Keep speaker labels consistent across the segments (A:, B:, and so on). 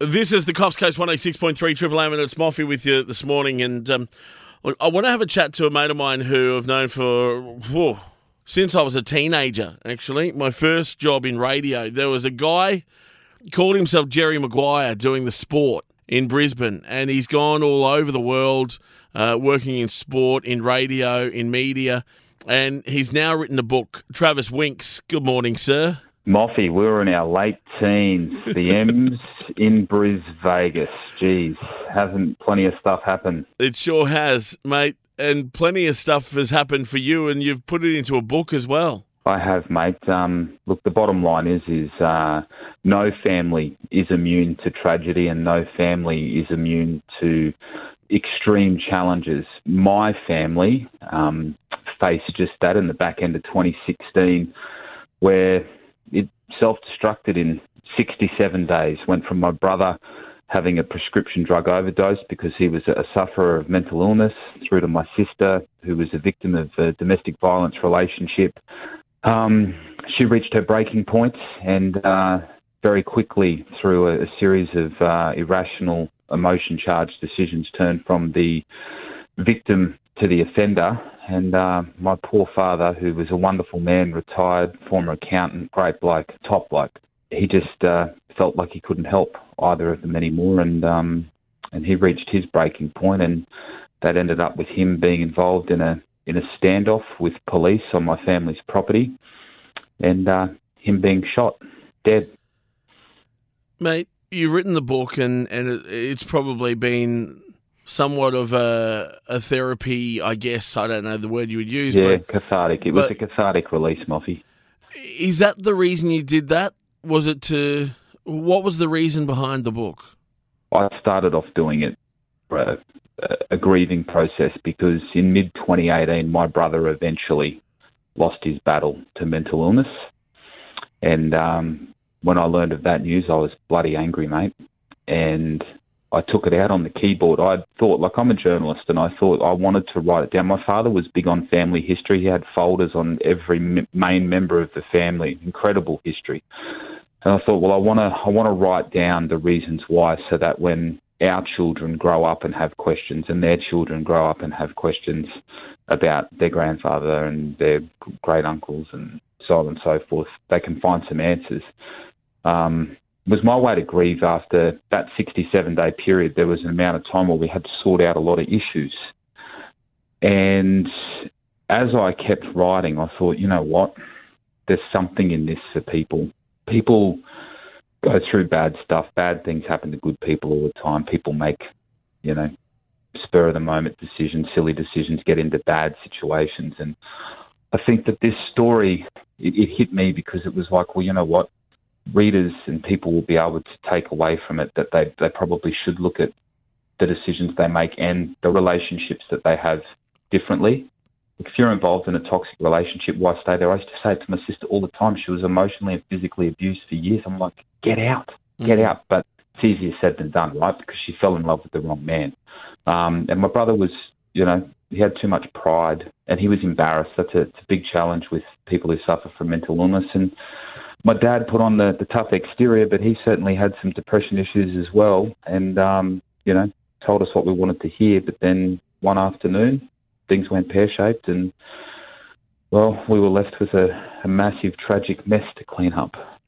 A: This is the Coffs Coast 106.3 Triple M, and it's Moffy with you this morning. And look, I want to have a chat to a mate of mine who I've known for since I was a teenager, actually. My first job in radio. There was a guy, called himself Jerry Maguire, doing the sport in Brisbane, and he's gone all over the world working in sport, in radio, in media, and he's now written a book. Travis Winks, good morning, sir.
B: Moffy, we were in our late teens. The M's in Vegas. Jeez, hasn't plenty of stuff happened?
A: It sure has, mate, and plenty of stuff has happened for you, and you've put it into a book as well.
B: I have, mate. Look, the bottom line is no family is immune to tragedy, and no family is immune to extreme challenges. My family faced just that in the back end of 2016, where it self-destructed in 67 days. Went from my brother having a prescription drug overdose because he was a sufferer of mental illness, through to my sister, who was a victim of a domestic violence relationship. She reached her breaking point, and very quickly, through a series of irrational, emotion-charged decisions, turned from the victim to the offender. And my poor father, who was a wonderful man, retired, former accountant, great bloke, top bloke, he just felt like he couldn't help either of them anymore, and he reached his breaking point, and that ended up with him being involved in a standoff with police on my family's property, and him being shot dead.
A: Mate, you've written the book, and it's probably been somewhat of a therapy, I guess. I don't know the word you would use.
B: Yeah, cathartic. It was a cathartic release, Moffy.
A: Is that the reason you did that? What was the reason behind the book?
B: I started off doing it for a grieving process because in mid-2018, my brother eventually lost his battle to mental illness. And when I learned of that news, I was bloody angry, mate. And I took it out on the keyboard. I thought, like, I'm a journalist, and I thought I wanted to write it down. My father was big on family history. He had folders on every main member of the family, incredible history. And I thought, well, I want to write down the reasons why, so that when our children grow up and have questions, and their children grow up and have questions about their grandfather and their great uncles and so on and so forth, they can find some answers. It was my way to grieve. After that 67-day period, there was an amount of time where we had to sort out a lot of issues. And as I kept writing, I thought, you know what? There's something in this for people. People go through bad stuff. Bad things happen to good people all the time. People make, spur-of-the-moment decisions, silly decisions, get into bad situations. And I think that this story, it hit me because it was like, well, you know what? Readers and people will be able to take away from it that they probably should look at the decisions they make and the relationships that they have differently. If you're involved in a toxic relationship, why stay there? I used to say it to my sister all the time. She was emotionally and physically abused for years. I'm like, get out. But it's easier said than done, right? Because she fell in love with the wrong man. And my brother was, he had too much pride, and he was embarrassed. It's a big challenge with people who suffer from mental illness. And my dad put on the tough exterior, but he certainly had some depression issues as well, and, told us what we wanted to hear. But then one afternoon, things went pear-shaped, and, well, we were left with a massive, tragic mess to clean up.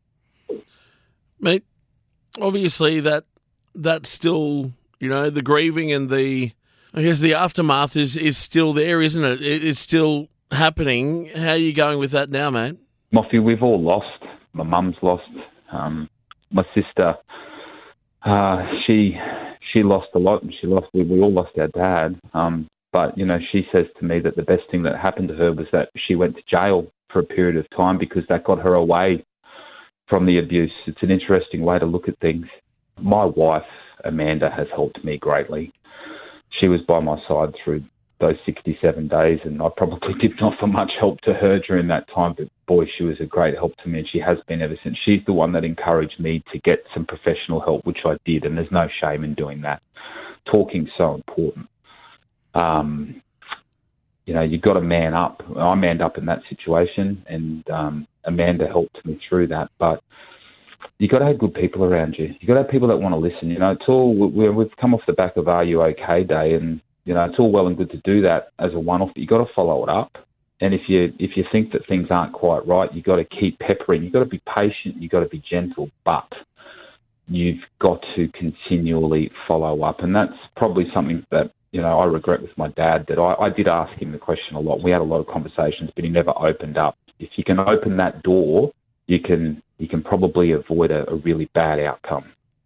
A: Mate, obviously that's still, the grieving and the aftermath is still there, isn't it? It's still happening. How are you going with that now, mate?
B: Moffy, we've all lost. My mum's lost. My sister, she lost a lot, and we all lost our dad. But, she says to me that the best thing that happened to her was that she went to jail for a period of time, because that got her away from the abuse. It's an interesting way to look at things. My wife, Amanda, has helped me greatly. She was by my side through those 67 days, and I probably didn't offer much help to her during that time, but boy, she was a great help to me, and she has been ever since. She's the one that encouraged me to get some professional help, which I did, and there's no shame in doing that. Talking's so important. You've got to man up. I manned up in that situation, and Amanda helped me through that. But you got to have good people around you. You got to have people that want to listen. You know, it's all we've come off the back of Are You OK Day, and you know it's all well and good to do that as a one-off, but you got to follow it up. And if you think that things aren't quite right, you got to keep peppering. You got to be patient. You got to be gentle, but you've got to continually follow up. And that's probably something that, you know, I regret with my dad, that I did ask him the question a lot. We had a lot of conversations, but he never opened up. If you can open that door, you can probably avoid a really bad outcome.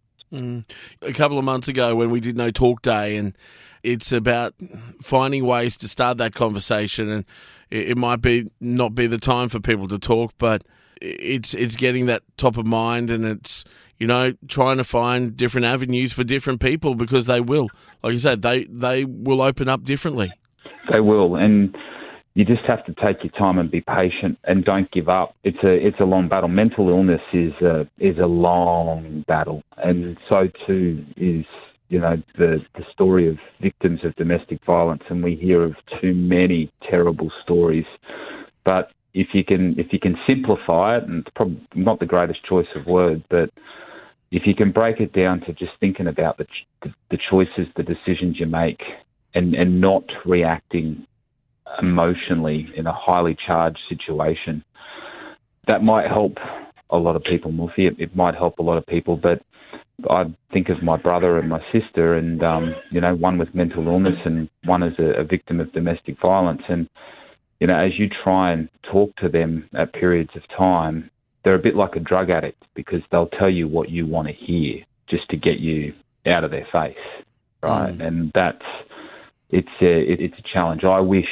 A: A couple of months ago when we did No Talk Day, and it's about finding ways to start that conversation, and it might be not be the time for people to talk, but it's getting that top of mind, and it's, you know, trying to find different avenues for different people, because they will, like you said, they will open up differently.
B: They will, and you just have to take your time and be patient and don't give up. It's a long battle. Mental illness is a long battle, and so too is, you know, the story of victims of domestic violence, and we hear of too many terrible stories. But if you can simplify it, and it's probably not the greatest choice of words, but if you can break it down to just thinking about the choices, the decisions you make, and not reacting emotionally in a highly charged situation, that might help a lot of people, Mufi. It might help a lot of people, but I think of my brother and my sister, and you know, one with mental illness and one as a victim of domestic violence. And you know, as you try and talk to them at periods of time, they're a bit like a drug addict, because they'll tell you what you want to hear just to get you out of their face, right? And it's a challenge. I wish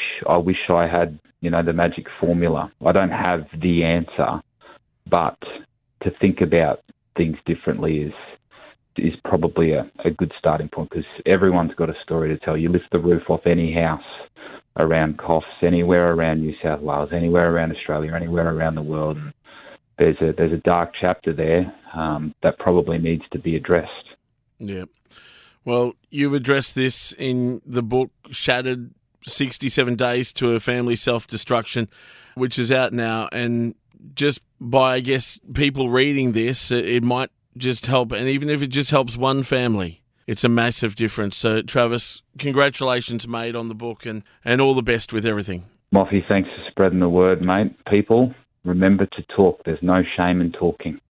B: I had, you know, the magic formula. I don't have the answer, but to think about things differently is probably a good starting point, because everyone's got a story to tell. You lift the roof off any house around Coffs, anywhere around New South Wales, anywhere around Australia, anywhere around the world. There's a dark chapter there that probably needs to be addressed.
A: Yeah. Well, you've addressed this in the book Shattered, 67 Days to a Family Self-Destruction, which is out now. And just by, I guess, people reading this, it might just help. And even if it just helps one family, it's a massive difference. So, Travis, congratulations, mate, on the book, and all the best with everything.
B: Moffy, thanks for spreading the word, mate. People, remember to talk. There's no shame in talking.